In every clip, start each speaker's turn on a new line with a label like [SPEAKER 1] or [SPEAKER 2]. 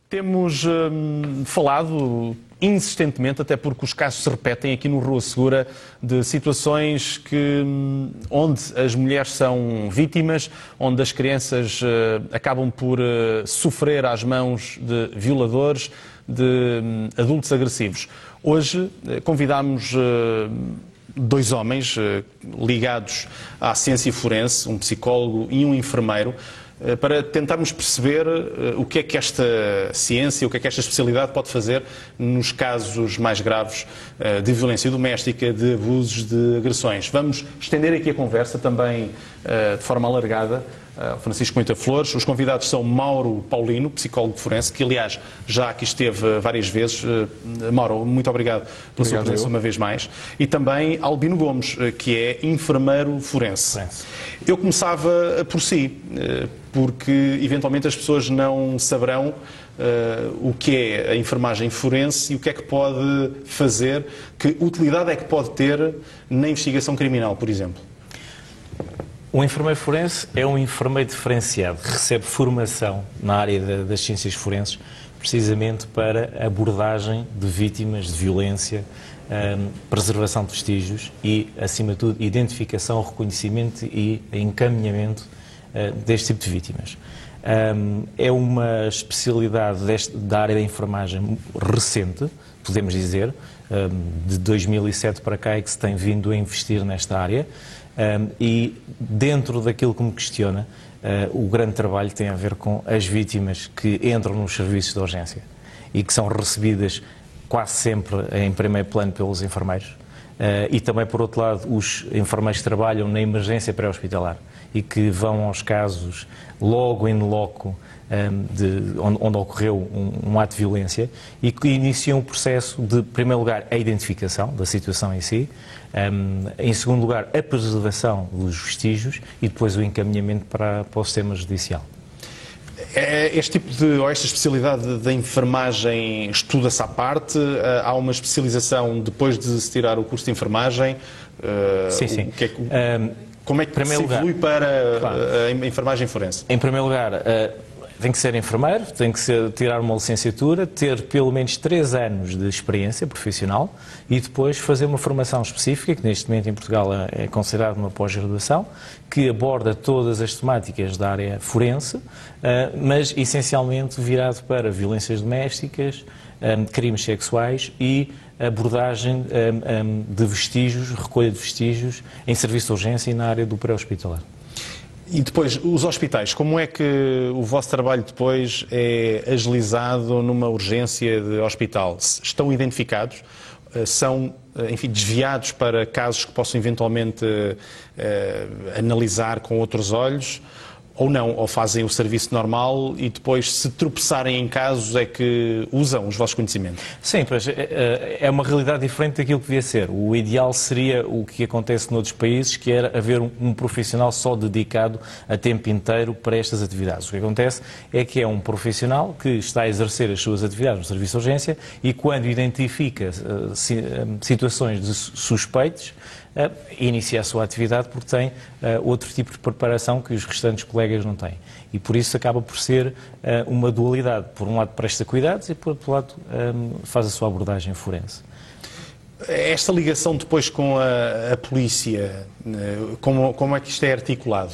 [SPEAKER 1] Temos falado insistentemente, até porque os casos se repetem aqui no Rua Segura, de situações onde as mulheres são vítimas, onde as crianças acabam por sofrer às mãos de violadores, de adultos agressivos. Hoje convidámos dois homens ligados à ciência forense, um psicólogo e um enfermeiro, para tentarmos perceber o que é que esta ciência, o que é que esta especialidade pode fazer nos casos mais graves de violência doméstica, de abusos, de agressões. Vamos estender aqui a conversa também de forma alargada. Francisco Moita Flores. Os convidados são Mauro Paulino, psicólogo forense, que aliás já aqui esteve várias vezes. Mauro, muito obrigado pela sua presença uma vez mais. E também Albino Gomes, que é enfermeiro forense. Eu começava por si, porque eventualmente as pessoas não saberão o que é a enfermagem forense e o que é que pode fazer, que utilidade é que pode ter na investigação criminal, por exemplo.
[SPEAKER 2] O enfermeiro forense é um enfermeiro diferenciado, recebe formação na área das ciências forenses, precisamente para abordagem de vítimas de violência, preservação de vestígios e, acima de tudo, identificação, reconhecimento e encaminhamento deste tipo de vítimas. É uma especialidade da área da enfermagem recente, podemos dizer, de 2007 para cá é que se tem vindo a investir nesta área. E dentro daquilo que me questiona, o grande trabalho tem a ver com as vítimas que entram nos serviços de urgência e que são recebidas quase sempre em primeiro plano pelos enfermeiros e também, por outro lado, os enfermeiros que trabalham na emergência pré-hospitalar e que vão aos casos logo in loco onde ocorreu um ato de violência e que iniciam o processo de, em primeiro lugar, a identificação da situação em si, em segundo lugar, a preservação dos vestígios e depois o encaminhamento para o sistema judicial.
[SPEAKER 1] Este tipo ou esta especialidade da enfermagem estuda-se à parte? Há uma especialização depois de se tirar o curso de enfermagem?
[SPEAKER 2] Sim.
[SPEAKER 1] Como é que se evolui para a enfermagem forense?
[SPEAKER 2] Em primeiro lugar, tem que ser enfermeiro, tem que tirar uma licenciatura, ter pelo menos 3 anos de experiência profissional e depois fazer uma formação específica, que neste momento em Portugal é considerada uma pós-graduação, que aborda todas as temáticas da área forense, mas essencialmente virado para violências domésticas, crimes sexuais e abordagem de vestígios, recolha de vestígios em serviço de urgência e na área do pré-hospitalar.
[SPEAKER 1] E depois, os hospitais, como é que o vosso trabalho depois é agilizado numa urgência de hospital? Estão identificados? São, enfim, desviados para casos que possam eventualmente analisar com outros olhos? Ou não? Ou fazem o serviço normal e depois, se tropeçarem em casos, é que usam os vossos conhecimentos?
[SPEAKER 2] Sim, pois é uma realidade diferente daquilo que devia ser. O ideal seria o que acontece noutros países, que era haver um profissional só dedicado a tempo inteiro para estas atividades. O que acontece é que é um profissional que está a exercer as suas atividades no serviço de urgência e quando identifica situações de suspeitos, inicia a sua atividade porque tem outro tipo de preparação que os restantes colegas não têm. E por isso acaba por ser uma dualidade. Por um lado presta cuidados e por outro lado faz a sua abordagem forense.
[SPEAKER 1] Esta ligação depois com a polícia, como é que isto é articulado?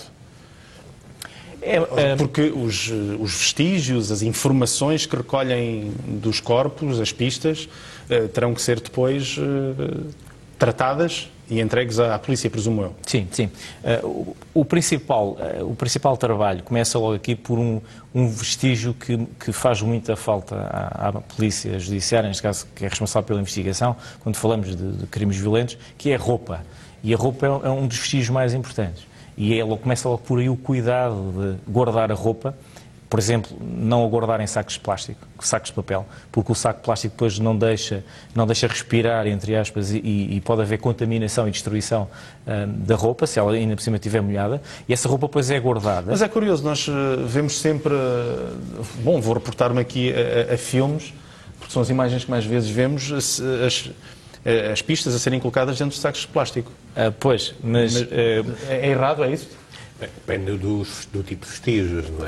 [SPEAKER 1] Porque os vestígios, as informações que recolhem dos corpos, as pistas, terão que ser depois tratadas e entregues à polícia, presumo eu.
[SPEAKER 2] Sim. O principal trabalho começa logo aqui por um vestígio que faz muita falta à polícia judiciária, neste caso, que é responsável pela investigação, quando falamos de crimes violentos, que é a roupa. E a roupa é um dos vestígios mais importantes. E começa logo por aí o cuidado de guardar a roupa, por exemplo, não a guardar em sacos de plástico, sacos de papel, porque o saco de plástico depois não deixa respirar, entre aspas, e pode haver contaminação e destruição da roupa, se ela ainda por cima estiver molhada, e essa roupa depois é guardada.
[SPEAKER 1] Mas é curioso, nós vemos sempre... Bom, vou reportar-me aqui a filmes, porque são as imagens que mais vezes vemos, as pistas a serem colocadas dentro de sacos de plástico.
[SPEAKER 2] Mas
[SPEAKER 1] é errado, é isso?
[SPEAKER 3] Depende do tipo de vestígios, não é?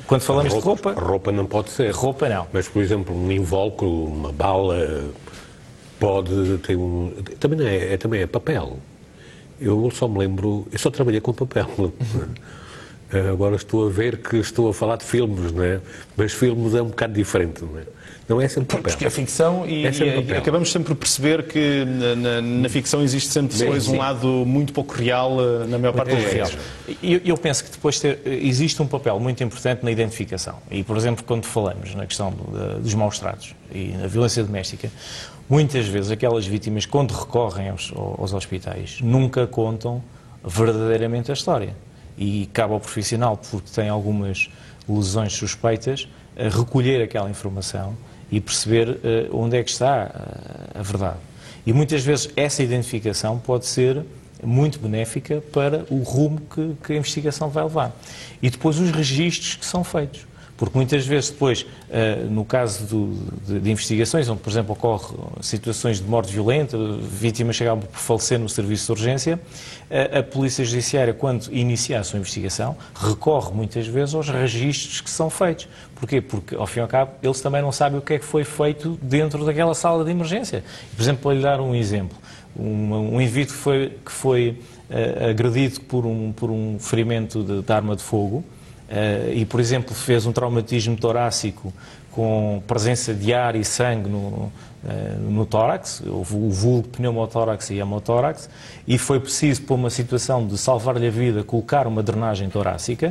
[SPEAKER 2] Quando falamos de roupa...
[SPEAKER 3] Roupa não pode ser.
[SPEAKER 2] Roupa não.
[SPEAKER 3] Mas, por exemplo, um invólucro, uma bala, pode ter um... Também é papel. Eu só me lembro... Eu só trabalhei com papel. Agora estou a ver que estou a falar de filmes, não é? Mas filmes é um bocado diferente, não é? Não é sempre papel.
[SPEAKER 1] Porque é ficção e acabamos sempre por perceber que na ficção existe sempre depois um lado muito pouco real na maior parte das vezes.
[SPEAKER 2] Eu penso que depois existe um papel muito importante na identificação. E, por exemplo, quando falamos na questão dos maus tratos e na violência doméstica, muitas vezes aquelas vítimas, quando recorrem aos hospitais, nunca contam verdadeiramente a história. E cabe ao profissional, porque tem algumas lesões suspeitas, a recolher aquela informação e perceber onde é que está a verdade. E muitas vezes essa identificação pode ser muito benéfica para o rumo que a investigação vai levar. E depois os registros que são feitos. Porque muitas vezes depois, no caso de investigações, onde, por exemplo, ocorrem situações de morte violenta, vítimas chegam por falecer no serviço de urgência, a Polícia Judiciária, quando inicia a sua investigação, recorre muitas vezes aos registros que são feitos. Porquê? Porque, ao fim e ao cabo, eles também não sabem o que é que foi feito dentro daquela sala de emergência. Por exemplo, para lhe dar um exemplo, um indivíduo que foi agredido por um ferimento de arma de fogo, e, por exemplo, fez um traumatismo torácico com presença de ar e sangue no tórax, o vulgo pneumotórax e hemotórax, e foi preciso, por uma situação de salvar-lhe a vida, colocar uma drenagem torácica.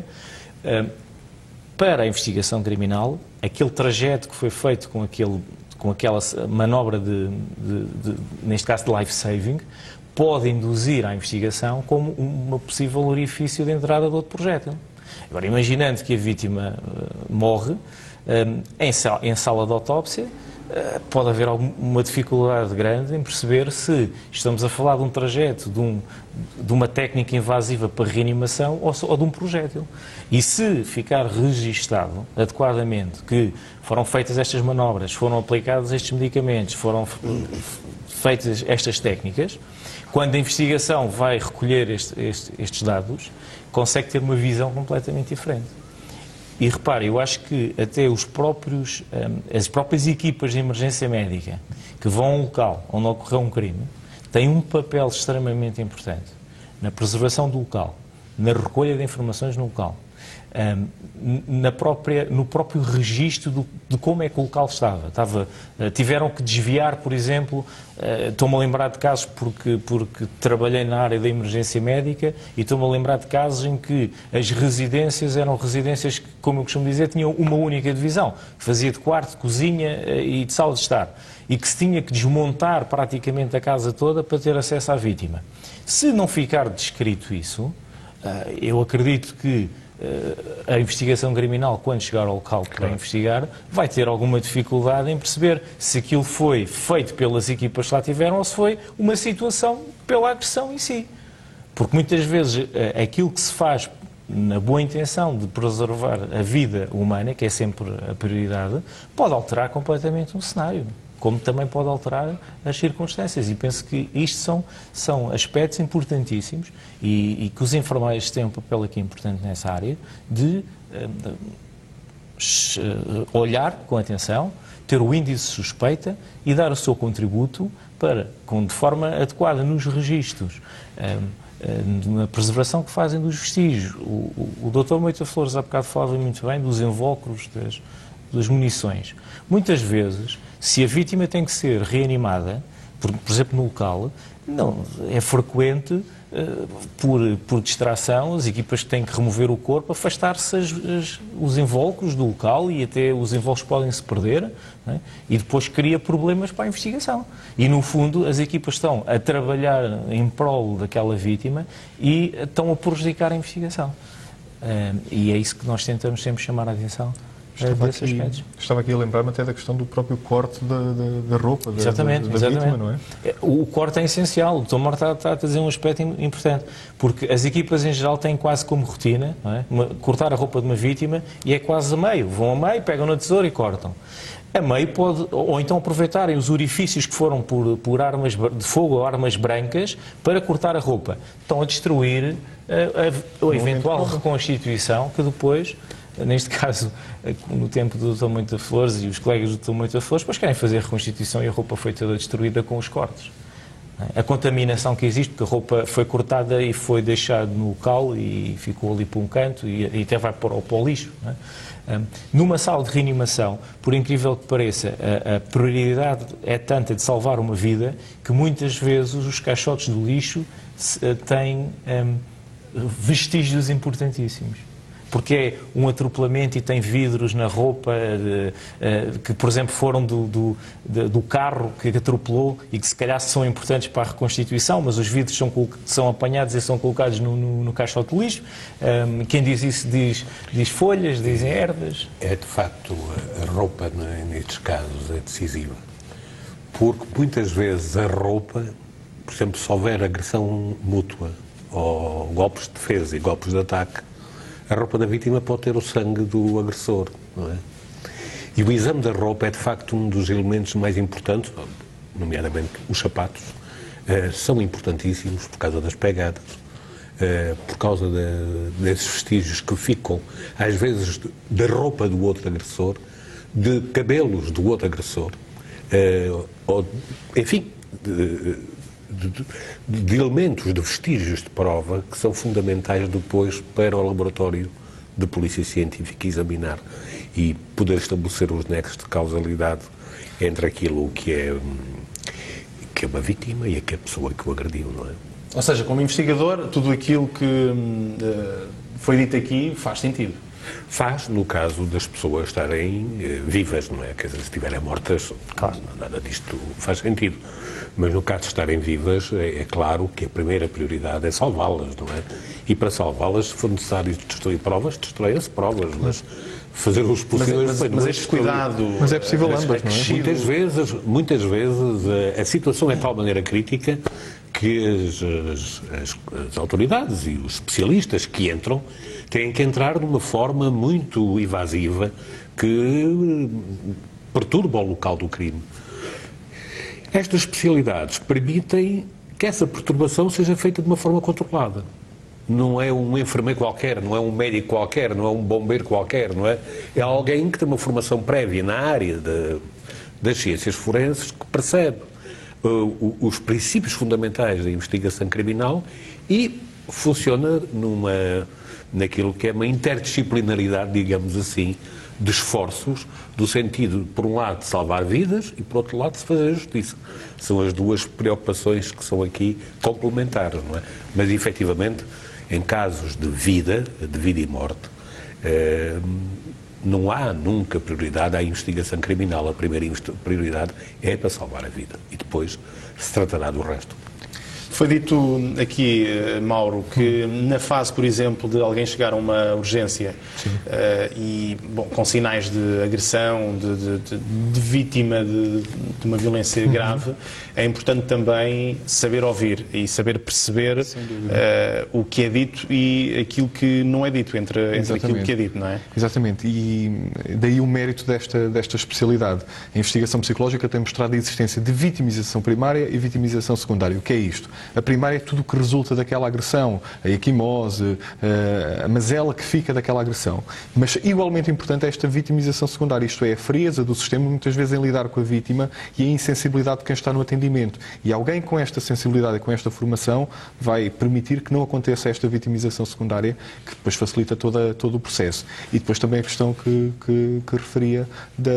[SPEAKER 2] Para a investigação criminal, aquele trajeto que foi feito com aquela manobra neste caso de life-saving, pode induzir à investigação como um possível orifício de entrada de outro projétil. Agora, imaginando que a vítima morre, em sala de autópsia, pode haver alguma dificuldade grande em perceber se estamos a falar de um trajeto, de uma técnica invasiva para reanimação ou de um projétil. E se ficar registado adequadamente que foram feitas estas manobras, foram aplicados estes medicamentos, foram feitas estas técnicas, quando a investigação vai recolher estes dados, consegue ter uma visão completamente diferente. E repare, eu acho que até as próprias equipas de emergência médica que vão a um local onde ocorreu um crime têm um papel extremamente importante na preservação do local, na recolha de informações no local, no próprio registro de como é que o local estava. Tiveram que desviar, por exemplo, estou-me a lembrar de casos porque trabalhei na área da emergência médica e estou-me a lembrar de casos em que as residências eram residências que, como eu costumo dizer, tinham uma única divisão, fazia de quarto, de cozinha e de sala de estar, e que se tinha que desmontar praticamente a casa toda para ter acesso à vítima. Se não ficar descrito isso, eu acredito que a investigação criminal, quando chegar ao local para investigar, vai ter alguma dificuldade em perceber se aquilo foi feito pelas equipas que lá tiveram ou se foi uma situação pela agressão em si. Porque muitas vezes aquilo que se faz na boa intenção de preservar a vida humana, que é sempre a prioridade, pode alterar completamente um cenário, como também pode alterar as circunstâncias. E penso que isto são aspectos importantíssimos e que os enfermeiros têm um papel aqui importante nessa área de olhar com atenção, ter o índice de suspeita e dar o seu contributo para, de forma adequada nos registros, na preservação que fazem dos vestígios. O Dr. Moita Flores há bocado falava muito bem dos invólucros das munições. Muitas vezes, se a vítima tem que ser reanimada, por exemplo, no local, não, é frequente, por distração, as equipas que têm que remover o corpo, afastar-se os invólucros do local e até os invólucros podem se perder, não é? E depois cria problemas para a investigação. E, no fundo, as equipas estão a trabalhar em prol daquela vítima e estão a prejudicar a investigação. E é isso que nós tentamos sempre chamar a atenção.
[SPEAKER 4] Estava aqui a lembrar-me até da questão do próprio corte da roupa da vítima, não é?
[SPEAKER 2] O corte é essencial. O Dr. Marta está a dizer um aspecto importante, porque as equipas em geral têm quase como rotina, não é? Cortar a roupa de uma vítima e é quase a meio. Vão a meio, pegam na tesoura e cortam. A meio pode, ou então aproveitarem os orifícios que foram por armas de fogo ou armas brancas para cortar a roupa. Estão a destruir a eventual reconstituição que depois neste caso, no tempo do Dr. Moita Flores e os colegas do Dr. Moita Flores, depois querem fazer a reconstituição e a roupa foi toda destruída com os cortes. A contaminação que existe, porque a roupa foi cortada e foi deixada no caule e ficou ali para um canto e até vai para o lixo. Não é? Numa sala de reanimação, por incrível que pareça, a prioridade é tanta de salvar uma vida que muitas vezes os caixotes do lixo têm vestígios importantíssimos. Porque é um atropelamento e tem vidros na roupa que, por exemplo, foram do carro que atropelou e que se calhar são importantes para a reconstituição, mas os vidros são apanhados e são colocados no caixote de lixo. Quem diz isso diz folhas, dizem ervas.
[SPEAKER 3] É, de facto, a roupa nestes casos é decisiva. Porque muitas vezes a roupa, por exemplo, se houver agressão mútua ou golpes de defesa e golpes de ataque, a roupa da vítima pode ter o sangue do agressor, não é? E o exame da roupa é, de facto, um dos elementos mais importantes, nomeadamente os sapatos, são importantíssimos por causa das pegadas, por causa desses vestígios que ficam, às vezes, da roupa do outro agressor, de cabelos do outro agressor, ou, enfim, de elementos, de vestígios de prova que são fundamentais depois para o laboratório de polícia científica examinar e poder estabelecer os nexos de causalidade entre aquilo que é uma vítima e a pessoa que o agrediu, não é?
[SPEAKER 1] Ou seja, como investigador, tudo aquilo que foi dito aqui faz sentido.
[SPEAKER 3] Faz, no caso das pessoas estarem vivas, não é? Quer dizer, se estiverem mortas, claro, nada disto faz sentido. Mas no caso de estarem vivas, é claro que a primeira prioridade é salvá-las, não é? E para salvá-las, se for necessário destruir provas, destrói-se provas, mas fazer os possíveis...
[SPEAKER 1] Mas este cuidado...
[SPEAKER 4] Mas é possível ambas, não é?
[SPEAKER 3] Muitas vezes a situação é de tal maneira crítica que as autoridades e os especialistas que entram têm que entrar de uma forma muito evasiva que perturba o local do crime. Estas especialidades permitem que essa perturbação seja feita de uma forma controlada. Não é um enfermeiro qualquer, não é um médico qualquer, não é um bombeiro qualquer, não é? É alguém que tem uma formação prévia na área das ciências forenses que percebe os princípios fundamentais da investigação criminal e funciona naquilo que é uma interdisciplinaridade, digamos assim, de esforços, do sentido, por um lado, de salvar vidas e, por outro lado, de fazer justiça. São as duas preocupações que são aqui complementares, não é? Mas, efetivamente, em casos de vida e morte, não há nunca prioridade à investigação criminal. A primeira prioridade é para salvar a vida e depois se tratará do resto.
[SPEAKER 1] Foi dito aqui, Mauro, que na fase, por exemplo, de alguém chegar a uma urgência e, bom, com sinais de agressão, de vítima de uma violência grave, é importante também saber ouvir e saber perceber o que é dito e aquilo que não é dito, entre aquilo que é dito, não é?
[SPEAKER 4] Exatamente, e daí o mérito desta especialidade. A investigação psicológica tem mostrado a existência de vitimização primária e vitimização secundária. O que é isto? A primária é tudo o que resulta daquela agressão, a equimose, a mazela que fica daquela agressão. Mas igualmente importante é esta vitimização secundária, isto é, a frieza do sistema muitas vezes em lidar com a vítima e a insensibilidade de quem está no atendimento. E alguém com esta sensibilidade e com esta formação vai permitir que não aconteça esta vitimização secundária, que depois facilita todo o processo. E depois também a questão que referia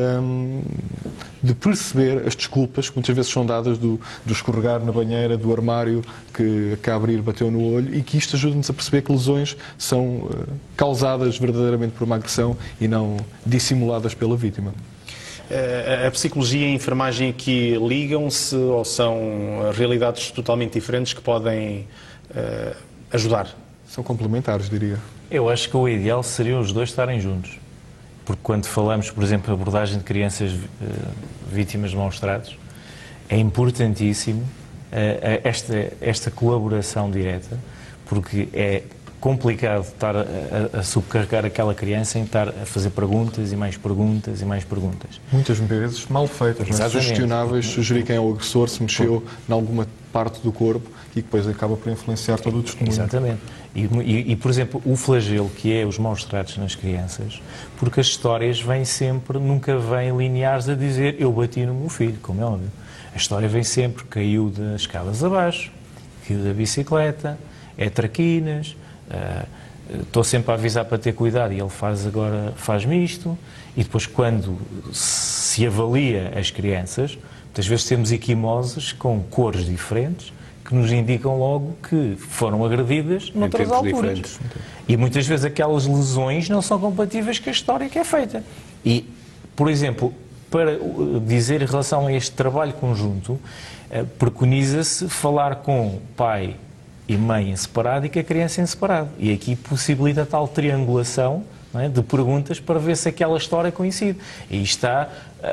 [SPEAKER 4] de perceber as desculpas que muitas vezes são dadas do escorregar na banheira, do armário que a abrir bateu no olho, e que isto ajuda-nos a perceber que lesões são causadas verdadeiramente por uma agressão e não dissimuladas pela vítima.
[SPEAKER 1] A psicologia e a enfermagem aqui ligam-se ou são realidades totalmente diferentes que podem ajudar?
[SPEAKER 4] São complementares, diria.
[SPEAKER 2] Eu acho que o ideal seria os dois estarem juntos. Porque quando falamos, por exemplo, de abordagem de crianças vítimas de maus-tratos, é importantíssimo esta colaboração direta, porque é complicado estar a subcarregar aquela criança em estar a fazer perguntas e mais perguntas e mais perguntas.
[SPEAKER 4] Muitas vezes mal feitas, mas sugestionáveis, sugerir quem é o agressor, se mexeu em alguma parte do corpo e que depois acaba por influenciar todo o testemunho.
[SPEAKER 2] Exatamente. E, por exemplo, o flagelo, que é os maus tratos nas crianças, porque as histórias vêm sempre, nunca vêm lineares a dizer eu bati no meu filho, como é óbvio. A história vem sempre, caiu das escadas abaixo, caiu da bicicleta, é traquinas, estou sempre a avisar para ter cuidado e ele faz-me isto. E depois, quando se avalia as crianças, muitas vezes temos equimoses com cores diferentes que nos indicam logo que foram agredidas noutras alturas. Diferentes. E muitas vezes aquelas lesões não são compatíveis com a história que é feita. E, por exemplo, para dizer em relação a este trabalho conjunto, preconiza-se falar com pai e mãe em separado e com a criança em separado. E aqui possibilita tal triangulação, não é, de perguntas para ver se aquela história coincide. E está...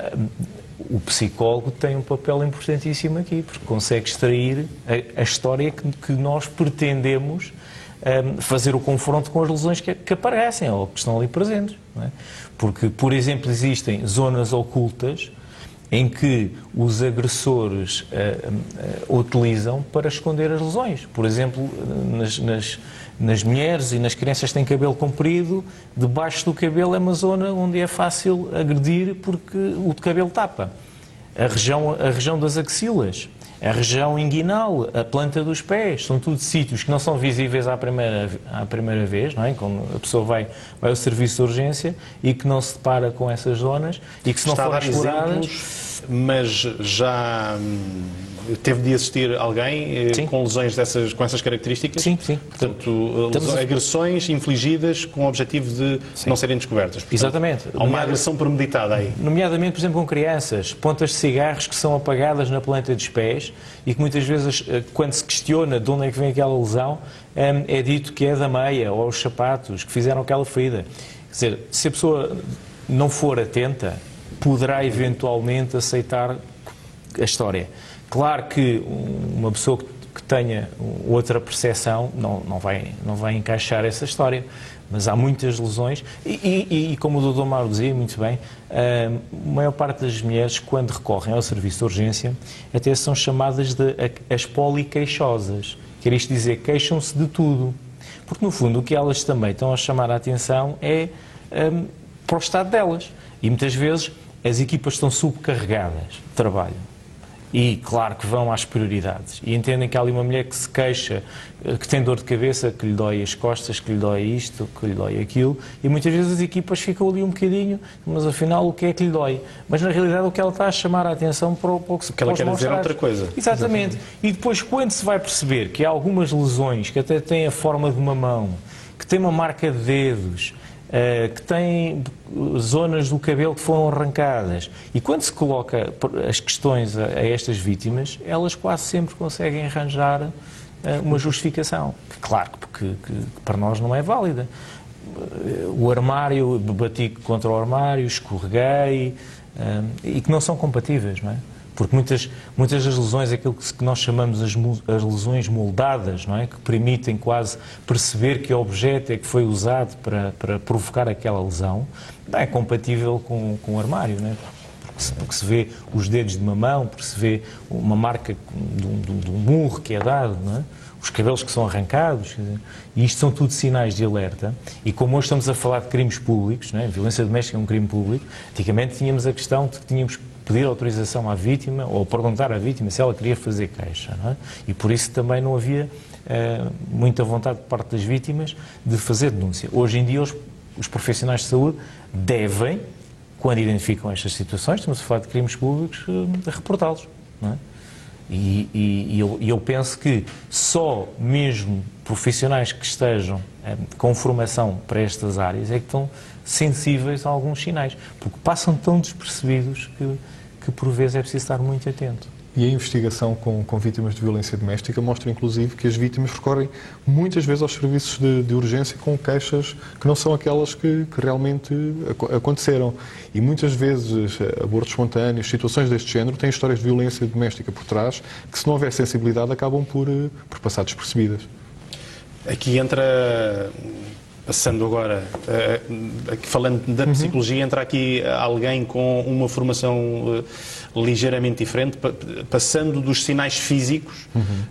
[SPEAKER 2] o psicólogo tem um papel importantíssimo aqui, porque consegue extrair a história que nós pretendemos fazer o confronto com as lesões que aparecem ou que estão ali presentes. Não é? Porque, por exemplo, existem zonas ocultas em que os agressores utilizam para esconder as lesões. Por exemplo, nas mulheres e nas crianças que têm cabelo comprido, debaixo do cabelo é uma zona onde é fácil agredir porque o cabelo tapa. A região das axilas, a região inguinal, a planta dos pés, são tudo sítios que não são visíveis à primeira vez, não é? Quando a pessoa vai ao serviço de urgência e que não se depara com essas zonas e que se não forem exploradas...
[SPEAKER 1] Mas já teve de assistir alguém com lesões com essas características?
[SPEAKER 2] Sim, sim.
[SPEAKER 1] Portanto, agressões infligidas com o objetivo de não serem descobertas. Portanto,
[SPEAKER 2] exatamente.
[SPEAKER 1] Há uma agressão premeditada aí.
[SPEAKER 2] Nomeadamente, por exemplo, com crianças, pontas de cigarros que são apagadas na planta dos pés e que muitas vezes, quando se questiona de onde é que vem aquela lesão, é dito que é da meia ou os sapatos que fizeram aquela ferida. Quer dizer, se a pessoa não for atenta, poderá eventualmente aceitar a história. Claro que uma pessoa que tenha outra percepção não vai encaixar essa história, mas há muitas lesões e como o Dr. Mauro dizia muito bem, a maior parte das mulheres, quando recorrem ao serviço de urgência, até são chamadas de as poliqueixosas. Quer isto dizer, queixam-se de tudo. Porque, no fundo, o que elas também estão a chamar a atenção é para o estado delas. E muitas vezes as equipas estão subcarregadas de trabalho e, claro, que vão às prioridades e entendem que há ali uma mulher que se queixa, que tem dor de cabeça, que lhe dói as costas, que lhe dói isto, que lhe dói aquilo, e muitas vezes as equipas ficam ali um bocadinho, mas afinal o que é que lhe dói? Mas na realidade o que ela está a chamar a atenção para o que
[SPEAKER 1] ela quer dizer é outra coisa.
[SPEAKER 2] Exatamente. E depois, quando se vai perceber que há algumas lesões que até têm a forma de uma mão, que têm uma marca de dedos, que têm zonas do cabelo que foram arrancadas. E quando se coloca as questões a estas vítimas, elas quase sempre conseguem arranjar uma justificação. Claro que para nós não é válida. O armário, bati contra o armário, escorreguei, e que não são compatíveis, não é? Porque muitas das lesões, aquilo que nós chamamos as lesões moldadas, não é? Que permitem quase perceber que objeto é que foi usado para provocar aquela lesão, não é compatível com o armário, não é? Porque se vê os dedos de uma mão, porque se vê uma marca de um murro que é dado, não é? Os cabelos que são arrancados, e isto são tudo sinais de alerta. E como hoje estamos a falar de crimes públicos, não é? Violência doméstica é um crime público, antigamente tínhamos a questão de que tínhamos pedir autorização à vítima ou perguntar à vítima se ela queria fazer queixa, não é? E por isso também não havia muita vontade por parte das vítimas de fazer denúncia. Hoje em dia os profissionais de saúde devem, quando identificam estas situações, estamos a falar de crimes públicos, reportá-los, não é? E eu penso que só mesmo profissionais que estejam com formação para estas áreas é que estão sensíveis a alguns sinais, porque passam tão despercebidos que por vezes é preciso estar muito atento.
[SPEAKER 4] E a investigação com vítimas de violência doméstica mostra, inclusive, que as vítimas recorrem muitas vezes aos serviços de urgência com queixas que não são aquelas que realmente aconteceram. E muitas vezes abortos espontâneos, situações deste género, têm histórias de violência doméstica por trás que, se não houver sensibilidade, acabam por passar despercebidas.
[SPEAKER 1] Aqui entra, passando agora, aqui falando da psicologia, entra aqui alguém com uma formação ligeiramente diferente, passando dos sinais físicos,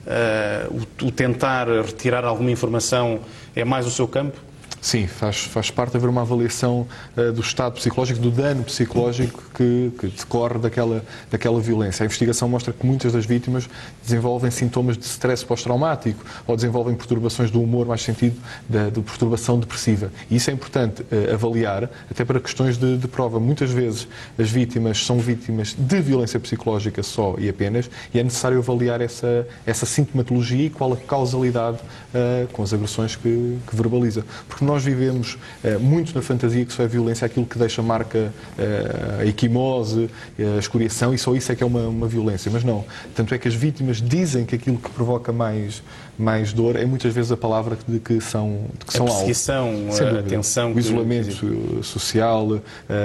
[SPEAKER 1] o tentar retirar alguma informação é mais o seu campo?
[SPEAKER 4] Sim, faz parte de haver uma avaliação do estado psicológico, do dano psicológico que decorre daquela violência. A investigação mostra que muitas das vítimas desenvolvem sintomas de stress pós-traumático ou desenvolvem perturbações do humor, mais sentido de perturbação depressiva. E isso é importante avaliar, até para questões de prova. Muitas vezes as vítimas são vítimas de violência psicológica só e apenas, e é necessário avaliar essa sintomatologia e qual a causalidade com as agressões que verbaliza. Porque nós vivemos muito na fantasia que só é violência aquilo que deixa marca, a equimose, a escoriação, e só isso é que é uma violência. Mas não. Tanto é que as vítimas dizem que aquilo que provoca mais dor é muitas vezes a palavra de que são alvo.
[SPEAKER 1] A perseguição, a tensão.
[SPEAKER 4] O isolamento social,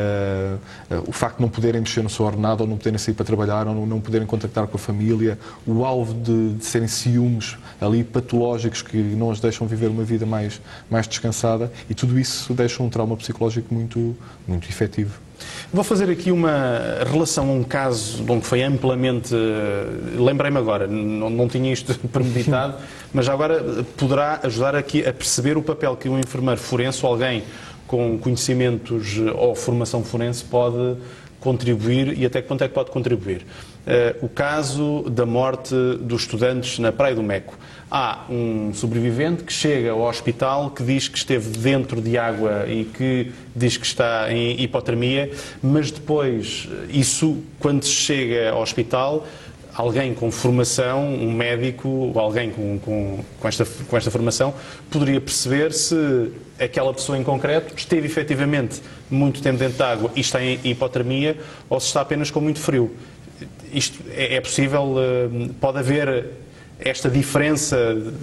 [SPEAKER 4] o facto de não poderem mexer no seu ordenado, ou não poderem sair para trabalhar, ou não poderem contactar com a família, o alvo de serem ciúmes ali patológicos que não as deixam viver uma vida mais descansada, e tudo isso deixa um trauma psicológico muito efetivo.
[SPEAKER 1] Vou fazer aqui uma relação a um caso onde foi amplamente... Lembrei-me agora, não tinha isto premeditado, mas agora poderá ajudar aqui a perceber o papel que um enfermeiro forense ou alguém com conhecimentos ou formação forense pode contribuir, e até que ponto é que pode contribuir. O caso da morte dos estudantes na Praia do Meco. Há um sobrevivente que chega ao hospital, que diz que esteve dentro de água e que diz que está em hipotermia, mas depois, quando se chega ao hospital, alguém com formação, um médico, ou alguém com esta formação, poderia perceber se aquela pessoa em concreto esteve efetivamente muito tempo dentro de água e está em hipotermia, ou se está apenas com muito frio. Isto é possível? Pode haver esta diferença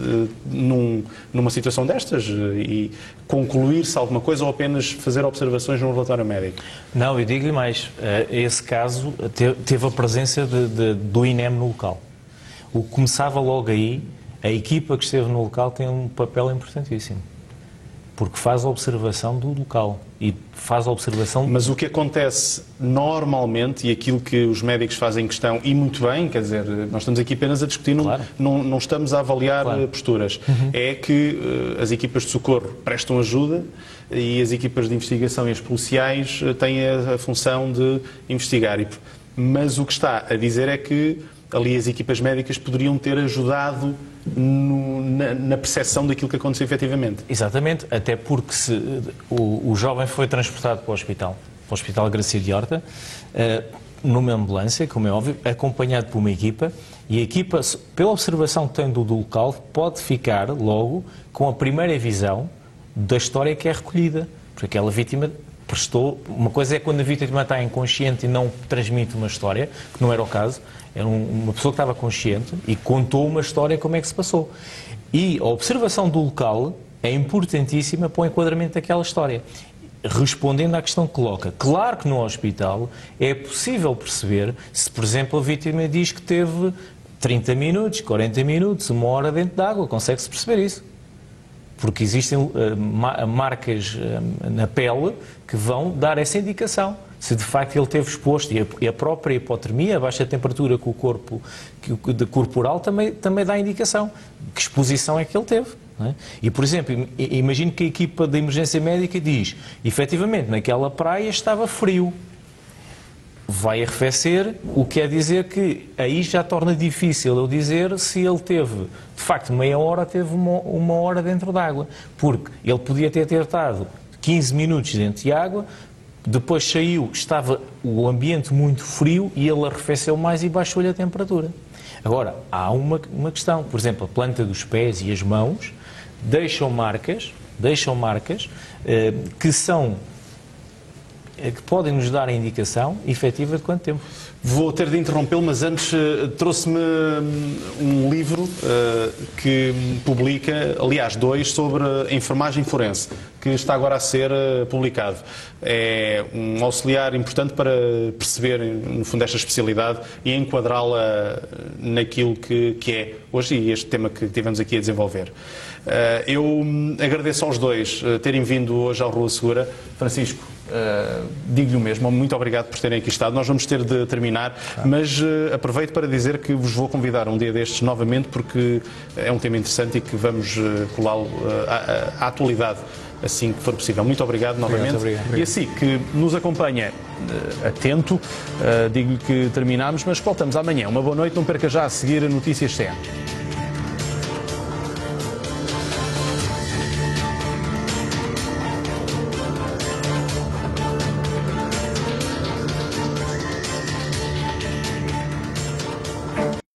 [SPEAKER 1] numa situação destas e concluir-se alguma coisa, ou apenas fazer observações num relatório médico?
[SPEAKER 2] Não, eu digo-lhe mais. Esse caso teve a presença do INEM no local. O que começava logo aí, a equipa que esteve no local tem um papel importantíssimo. Porque faz a observação do local e faz a observação...
[SPEAKER 1] Mas o que acontece normalmente, e aquilo que os médicos fazem questão, e muito bem, quer dizer, nós estamos aqui apenas a discutir,
[SPEAKER 2] claro.
[SPEAKER 1] não estamos a avaliar
[SPEAKER 2] claro.
[SPEAKER 1] Posturas, é que as equipas de socorro prestam ajuda e as equipas de investigação e as policiais têm a função de investigar. Mas o que está a dizer é que ali as equipas médicas poderiam ter ajudado na percepção daquilo que aconteceu efetivamente.
[SPEAKER 2] Exatamente, até porque o jovem foi transportado para o Hospital Gracia de Horta, numa ambulância, como é óbvio, acompanhado por uma equipa, e a equipa, pela observação que tem do local, pode ficar logo com a primeira visão da história que é recolhida, porque aquela vítima prestou... Uma coisa é quando a vítima está inconsciente e não transmite uma história, que não era o caso. Era uma pessoa que estava consciente e contou uma história como é que se passou. E a observação do local é importantíssima para o enquadramento daquela história. Respondendo à questão que coloca, claro que no hospital é possível perceber se, por exemplo, a vítima diz que teve 30 minutos, 40 minutos, 1 hora dentro de água, consegue-se perceber isso. Porque existem marcas na pele que vão dar essa indicação. Se de facto ele esteve exposto, e a própria hipotermia, a baixa temperatura que o corpo corporal também dá indicação. Que exposição é que ele teve? Não é? E, por exemplo, imagino que a equipa de emergência médica diz, efetivamente, naquela praia estava frio. Vai arrefecer, o que quer dizer que aí já torna difícil eu dizer se ele teve, de facto, meia hora, teve uma hora dentro d'água. Porque ele podia ter estado 15 minutos dentro de água, depois saiu, estava o ambiente muito frio e ele arrefeceu mais e baixou-lhe a temperatura. Agora, há uma questão, por exemplo, a planta dos pés e as mãos deixam marcas que são que podem nos dar a indicação efetiva de quanto tempo.
[SPEAKER 1] Vou ter de interrompê-lo, mas antes trouxe-me um livro que publica, aliás, 2, sobre a enfermagem forense, que está agora a ser publicado. É um auxiliar importante para perceber, no fundo, esta especialidade e enquadrá-la naquilo que é hoje e este tema que tivemos aqui a desenvolver. Eu agradeço aos dois terem vindo hoje ao Rua Segura. Francisco, digo-lhe o mesmo, muito obrigado por terem aqui estado. Nós vamos ter de terminar, mas aproveito para dizer que vos vou convidar um dia destes novamente, porque é um tema interessante e que vamos colá-lo à atualidade assim que for possível. Muito obrigado novamente.
[SPEAKER 4] Obrigado.
[SPEAKER 1] E assim que nos acompanha atento, digo-lhe que terminamos, mas voltamos amanhã. Uma boa noite, não perca já a seguir a Notícias CN.